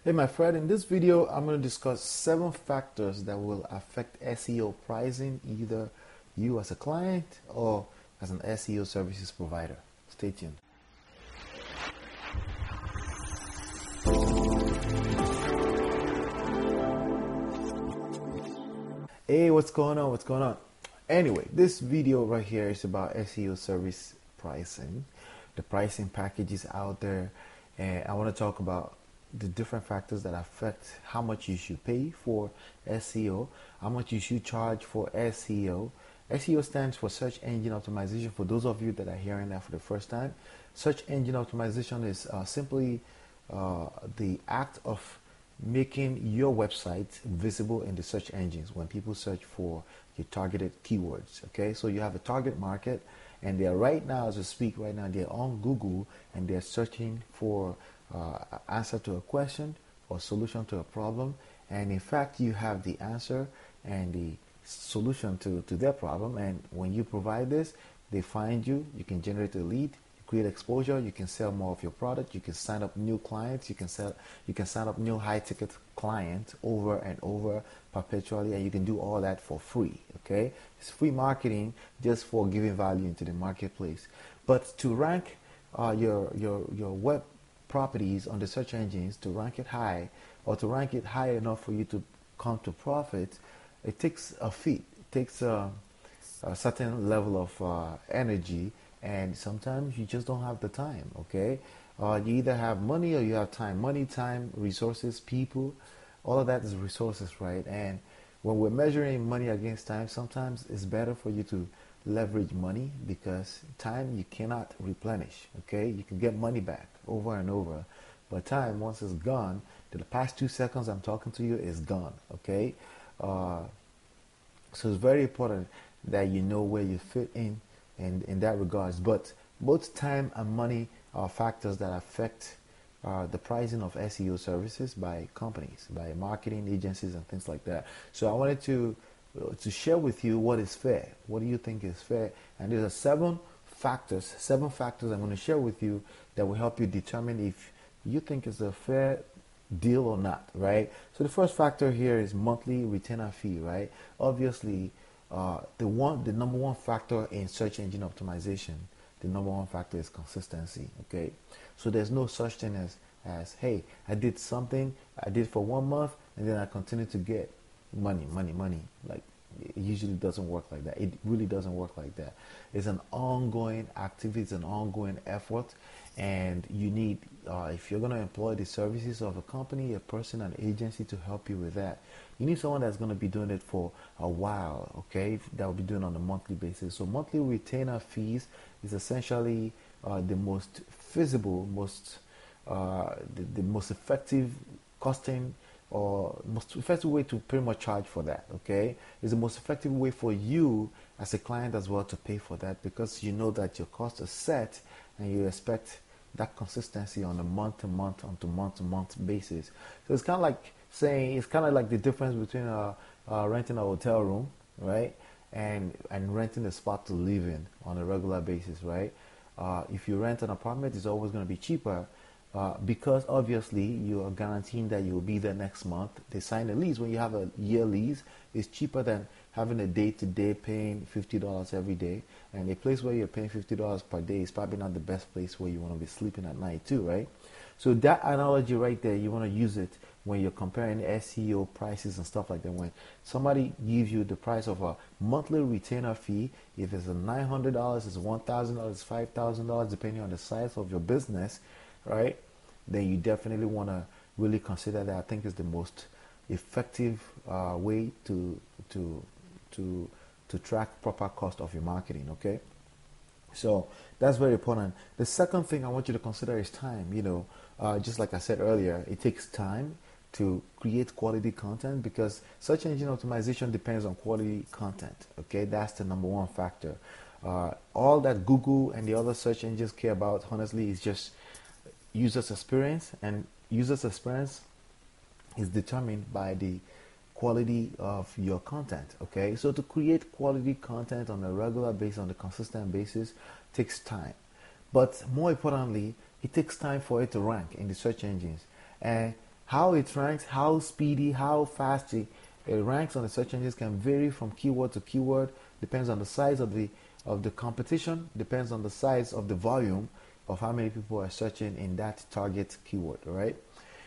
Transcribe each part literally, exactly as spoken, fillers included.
Hey my friend, in this video I'm going to discuss seven factors that will affect S E O pricing, either you as a client or as an S E O services provider. Stay tuned. Hey, what's going on? What's going on? Anyway, this video right here is about S E O service pricing, the pricing packages out there, and I want to talk about the different factors that affect how much you should pay for S E O, how much you should charge for S E O. S E O stands for search engine optimization. For those of you that are hearing that for the first time, search engine optimization is uh, simply uh, the act of making your website visible in the search engines when people search for your targeted keywords. Okay, so you have a target market, and they're right now, as we speak right now, they're on Google and they're searching for uh, answer to a question or solution to a problem. And in fact, you have the answer and the solution to, to their problem. And when you provide this, they find you, you can generate a lead, create exposure, you can sell more of your product, you can sign up new clients, you can sell you can sign up new high ticket clients over and over perpetually, and you can do all that for free. Okay, it's free marketing just for giving value into the marketplace. But to rank uh, your your your web properties on the search engines, to rank it high, or to rank it high enough for you to come to profit, it takes a feat, it takes a, a certain level of uh, energy. And sometimes you just don't have the time. Okay, uh, you either have money or you have time. Money, time, resources, people, all of that is resources, right? And when we're measuring money against time, sometimes it's better for you to leverage money, because time you cannot replenish. Okay, you can get money back over and over, but time, once it's gone, the past two seconds I'm talking to you is gone. Okay, uh, so it's very important that you know where you fit in in, in that regards. But both time and money are factors that affect uh, the pricing of S E O services by companies, by marketing agencies and things like that. So I wanted to uh, to share with you what is fair. What do you think is fair? And there are seven factors, seven factors I'm going to share with you that will help you determine if you think it's a fair deal or not, right? So the first factor here is monthly retainer fee, right? Obviously, Uh, the one, the number one factor in search engine optimization, the number one factor is consistency. Okay, so there's no such thing as as hey, I did something, I did for one month, and then I continue to get money, money, money. Like, it usually doesn't work like that. It really doesn't work like that. It's an ongoing activity, it's an ongoing effort, and you need, uh, if you're going to employ the services of a company, a person, an agency to help you with that, you need someone that's going to be doing it for a while. Okay, that will be doing on a monthly basis. So monthly retainer fees is essentially uh, the most feasible, most uh, the, the most effective costing or most effective way to pretty much charge for that. Okay, it's the most effective way for you as a client as well to pay for that, because you know that your cost is set and you expect that consistency on a month to month, on to month to month basis. So it's kind of like saying, it's kind of like the difference between uh, uh, renting a hotel room, right, and and renting a spot to live in on a regular basis, right? Uh, if you rent an apartment, it's always going to be cheaper, uh, because obviously you are guaranteeing that you'll be there next month. They sign a lease. When you have a year lease, it's cheaper than having a day-to-day paying fifty dollars every day. And a place where you're paying fifty dollars per day is probably not the best place where you want to be sleeping at night too, right? So that analogy right there, you want to use it when you're comparing S E O prices and stuff like that. When somebody gives you the price of a monthly retainer fee, if it's a nine hundred dollars, it's one thousand dollars, five thousand dollars, depending on the size of your business, right? Then you definitely want to really consider that. I think is the most effective uh, way to to to to track proper cost of your marketing. Okay, so that's very important. The second thing I want you to consider is time. You know, uh, just like I said earlier, it takes time to create quality content, because search engine optimization depends on quality content. Okay, that's the number one factor. Uh, all that Google and the other search engines care about, honestly, is just users experience, and users experience is determined by the quality of your content. Okay, so to create quality content on a regular basis, on a consistent basis, takes time. But more importantly, it takes time for it to rank in the search engines. And How it ranks, how speedy, how fast it, it ranks on the search engines can vary from keyword to keyword. Depends on the size of the of the competition. Depends on the size of the volume of how many people are searching in that target keyword. Right.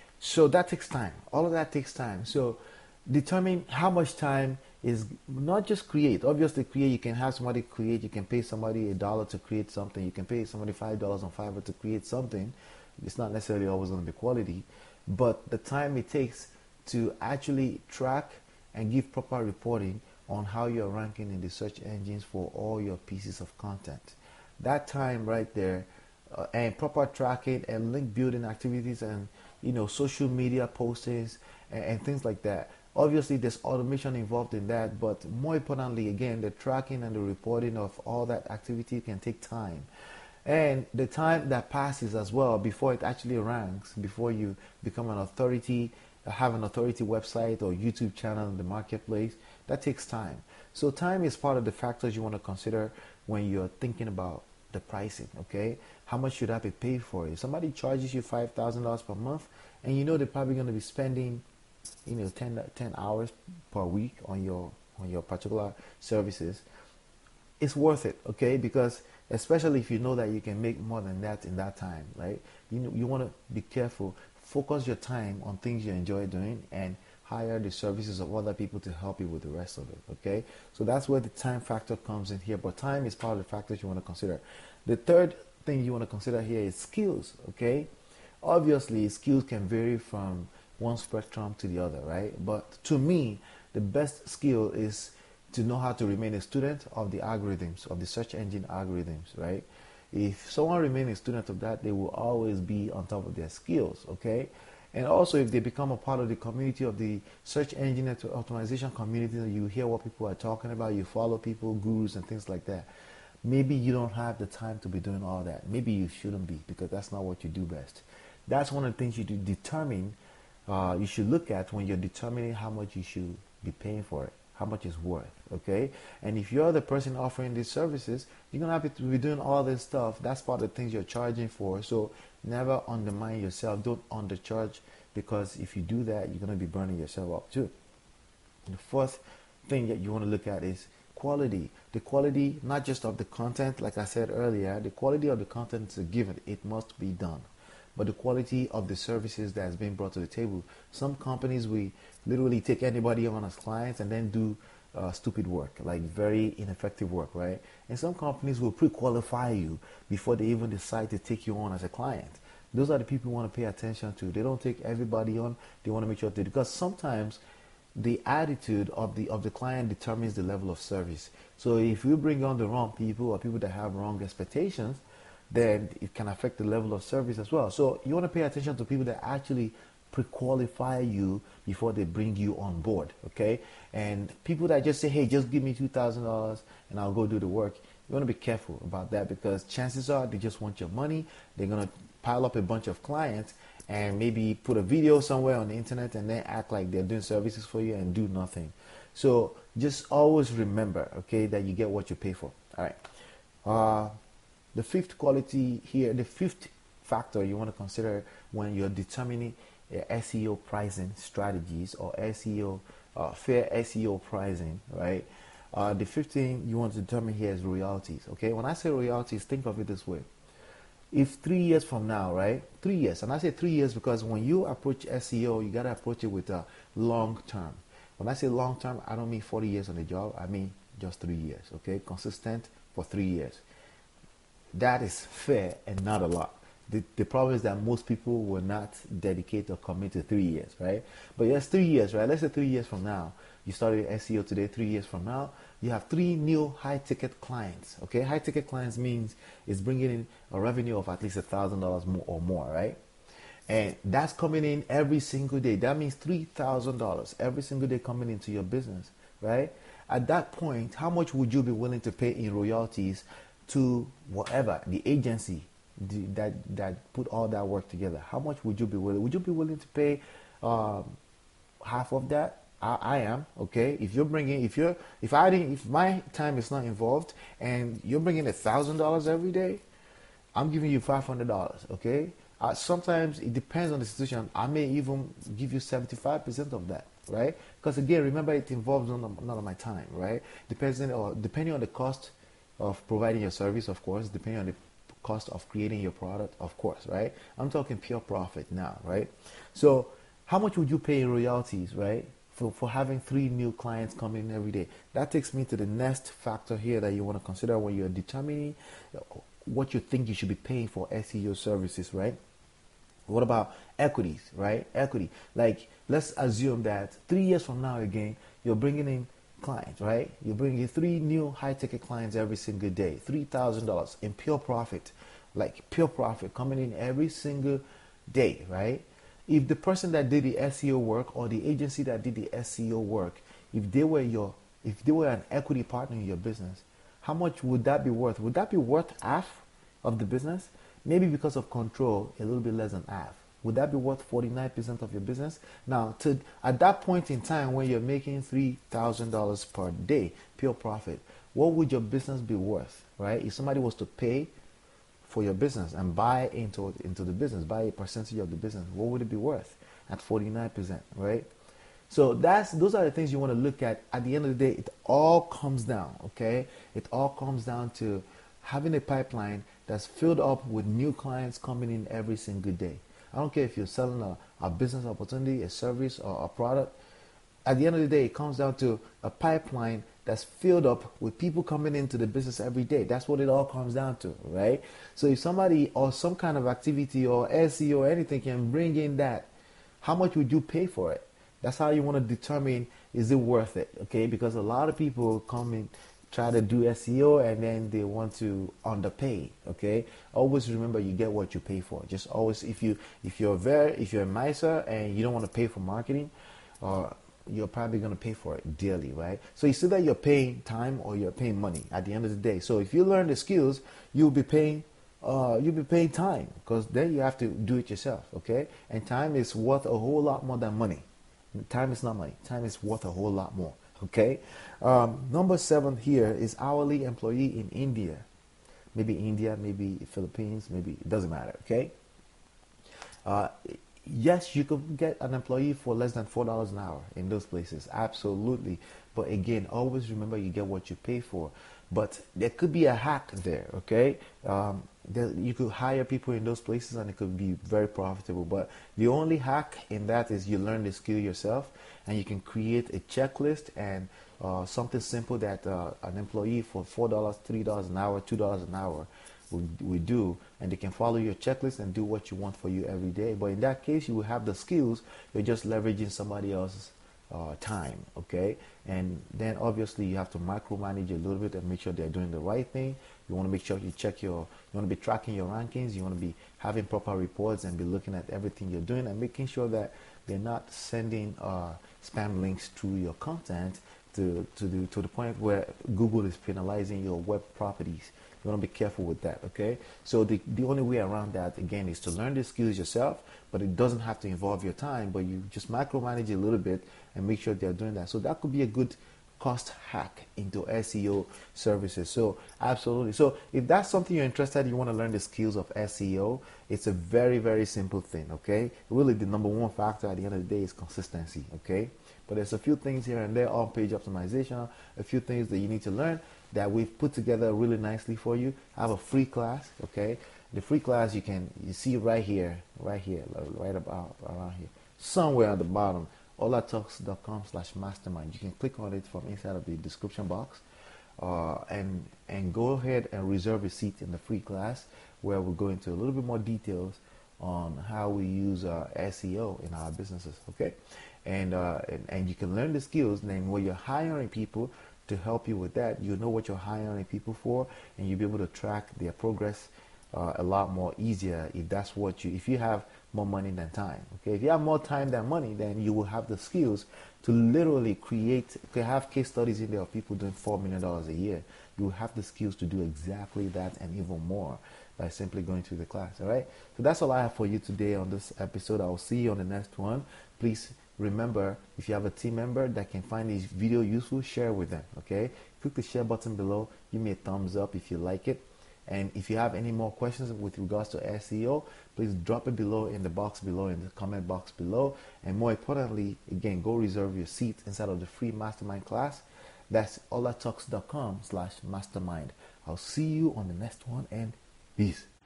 So that takes time. All of that takes time. So determine how much time is not just create. Obviously, create. You can have somebody create. You can pay somebody a dollar to create something. You can pay somebody five dollars on Fiverr to create something. It's not necessarily always going to be quality, but the time it takes to actually track and give proper reporting on how you're ranking in the search engines for all your pieces of content. That time right there, uh, and proper tracking and link building activities and you know social media postings and, and things like that. Obviously, there's automation involved in that, but more importantly, again, the tracking and the reporting of all that activity can take time. And the time that passes as well before it actually ranks, before you become an authority, have an authority website or YouTube channel in the marketplace, that takes time. So time is part of the factors you want to consider when you're thinking about the pricing, okay? How much should I be paid for it? If somebody charges you five thousand dollars per month and you know they're probably going to be spending you know ten, ten hours per week on your on your particular services, it's worth it, okay? Because especially if you know that you can make more than that in that time, right? You know, you want to be careful. Focus your time on things you enjoy doing and hire the services of other people to help you with the rest of it, okay? So that's where the time factor comes in here, but time is part of the factors you want to consider. The third thing you want to consider here is skills, okay? Obviously, skills can vary from one spectrum to the other, right? But to me, the best skill is to know how to remain a student of the algorithms, of the search engine algorithms, right? If someone remains a student of that, they will always be on top of their skills, okay? And also, if they become a part of the community of the search engine optimization community, you hear what people are talking about, you follow people, gurus, and things like that. Maybe you don't have the time to be doing all that. Maybe you shouldn't be, because that's not what you do best. That's one of the things you do determine, uh, you should look at when you're determining how much you should be paying for it, how much it's worth, okay? And if you're the person offering these services, you're gonna have to be doing all this stuff. That's part of the things you're charging for. So never undermine yourself. Don't undercharge, because if you do that, you're gonna be burning yourself up too. And the fourth thing that you want to look at is quality. The quality, not just of the content, like I said earlier, the quality of the content is a given. It must be done. But the quality of the services that has been brought to the table. Some companies, we literally take anybody on as clients and then do uh, stupid work, like very ineffective work, right? And some companies will pre-qualify you before they even decide to take you on as a client. Those are the people you want to pay attention to. They don't take everybody on. They want to make sure they, because sometimes the attitude of the of the client determines the level of service. So if you bring on the wrong people or people that have wrong expectations, then it can affect the level of service as well. So you want to pay attention to people that actually pre-qualify you before they bring you on board, okay? And people that just say, hey, just give me two thousand dollars and I'll go do the work, you want to be careful about that, because chances are they just want your money. They're going to pile up a bunch of clients and maybe put a video somewhere on the internet and then act like they're doing services for you and do nothing. So just always remember, okay, that you get what you pay for. All right. Uh, the fifth quality here, the fifth factor you want to consider when you're determining uh, S E O pricing strategies or S E O, uh, fair S E O pricing, right? Uh, the fifth thing you want to determine here is royalties, okay? When I say royalties, think of it this way. If three years from now, right? Three years, and I say three years because when you approach S E O, you got to approach it with a long term. When I say long term, I don't mean forty years on the job. I mean just three years, okay? Consistent for three years. That is fair and not a lot. The, the problem is that most people will not dedicate or commit to three years, right? But yes, three years, right? Let's say three years from now, you started S E O today, three years from now, you have three new high-ticket clients, okay? High-ticket clients means it's bringing in a revenue of at least one thousand dollars more or more, right? And that's coming in every single day. That means three thousand dollars every single day coming into your business, right? At that point, how much would you be willing to pay in royalties to whatever, the agency the, that that put all that work together? How much would you be willing? Would you be willing to pay um, half of that? I, I am, okay. If you're bringing, if you're, if I didn't, if my time is not involved, and you're bringing a thousand dollars every day, I'm giving you five hundred dollars, okay. Uh, sometimes it depends on the situation. I may even give you seventy-five percent of that, right? Because again, remember, it involves none of, none of my time, right? Depending or depending on the cost of providing your service, of course, depending on the cost of creating your product, of course, right? I'm talking pure profit now, right? So how much would you pay in royalties, right? For, for having three new clients coming in every day. That takes me to the next factor here that you want to consider when you're determining what you think you should be paying for S E O services, right? What about equities, right? Equity. Like, let's assume that three years from now, again, you're bringing in clients, right? You're bringing three new high-ticket clients every single day, three thousand dollars in pure profit, like pure profit coming in every single day, right? If the person that did the S E O work or the agency that did the S E O work, if they were your, if they were an equity partner in your business, how much would that be worth? Would that be worth half of the business? Maybe because of control, a little bit less than half. Would that be worth forty-nine percent of your business? Now, to at that point in time when you're making three thousand dollars per day, pure profit, what would your business be worth, right? If somebody was to pay for your business and buy into into the business, buy a percentage of the business, what would it be worth at forty-nine percent, right? So that's those are the things you want to look at. At the end of the day, it all comes down, okay? It all comes down to having a pipeline that's filled up with new clients coming in every single day. I don't care if you're selling a, a business opportunity, a service, or a product. At the end of the day, it comes down to a pipeline that's filled up with people coming into the business every day. That's what it all comes down to, right? So if somebody or some kind of activity or S E O or anything can bring in that, how much would you pay for it? That's how you want to determine, is it worth it, okay? Because a lot of people come in, try to do S E O and then they want to underpay, okay? Always remember, you get what you pay for. Just always, if you if you're very if you're a miser and you don't want to pay for marketing, uh, you're probably going to pay for it dearly, right? So it's either you're paying time or you're paying money at the end of the day. So if you learn the skills, you'll be paying uh, you'll be paying time, because then you have to do it yourself, okay? And time is worth a whole lot more than money. Time is not money. Time is worth a whole lot more. Okay. Um, number seven here is hourly employee in India. Maybe India, maybe Philippines, maybe it doesn't matter. Okay. Uh, yes, you could get an employee for less than four dollars an hour in those places. Absolutely. But again, always remember, you get what you pay for. But there could be a hack there. Okay. Um, there, you could hire people in those places and it could be very profitable. But the only hack in that is you learn the skill yourself, and you can create a checklist and uh, something simple that uh, an employee for four dollars, three dollars an hour, two dollars an hour will, will do, and they can follow your checklist and do what you want for you every day. But in that case, you will have the skills. You're just leveraging somebody else's uh, time, okay? And then obviously you have to micromanage a little bit and make sure they're doing the right thing. You want to make sure you check your, you want to be tracking your rankings. You want to be having proper reports and be looking at everything you're doing and making sure that they're not sending uh, spam links through your content to to the to the point where Google is penalizing your web properties. You want to be careful with that, okay? So the, the only way around that, again, is to learn the skills yourself, but it doesn't have to involve your time, but you just micromanage a little bit and make sure they're doing that. So that could be a good cost hack into S E O services. So absolutely. So if that's something you're interested in, you want to learn the skills of S E O, it's a very, very simple thing, okay? Really, the number one factor at the end of the day is consistency, okay? But there's a few things here and there on page optimization, a few things that you need to learn that we've put together really nicely for you. I have a free class, okay? The free class you can you see right here, right here, right about around here, somewhere at the bottom, olatalks.com slash mastermind. You can click on it from inside of the description box uh, and and go ahead and reserve a seat in the free class, where we'll go into a little bit more details on how we use uh, S E O in our businesses, okay? And, uh, and and you can learn the skills. And then when you're hiring people to help you with that, you know what you're hiring people for, and you'll be able to track their progress uh, a lot more easier if that's what you, if you have more money than time, okay? If you have more time than money, then you will have the skills to literally create, to have case studies in there of people doing four million dollars a year. You will have the skills to do exactly that and even more by simply going through the class, all right? So that's all I have for you today on this episode. I will see you on the next one. Please remember, if you have a team member that can find this video useful, share with them, okay? Click the share button below. Give me a thumbs up if you like it. And if you have any more questions with regards to S E O, please drop it below in the box below, in the comment box below. And more importantly, again, go reserve your seat inside of the free mastermind class. That's olatalks.com slash mastermind. I'll see you on the next one, and peace.